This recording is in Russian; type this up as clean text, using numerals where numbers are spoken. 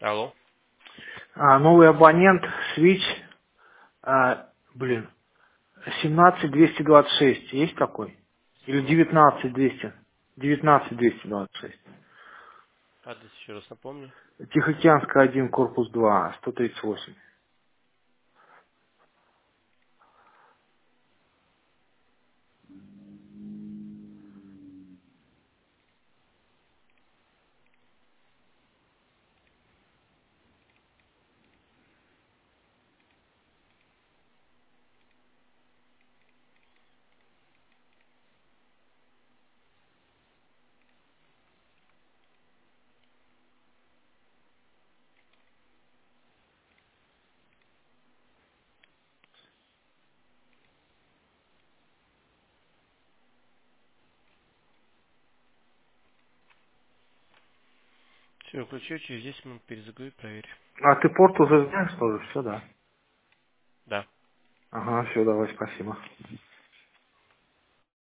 Алло. Новый абонент Switch, блин, 17226, есть такой? Или 17. 19200? 19226. Адрес еще раз напомни. Тихоокеанская 1, корпус 2, 138. Все, включил, через 10 минут перезагрузи, проверь. А ты порт уже знаешь тоже? Все, да. Да. Ага, все, давай, спасибо.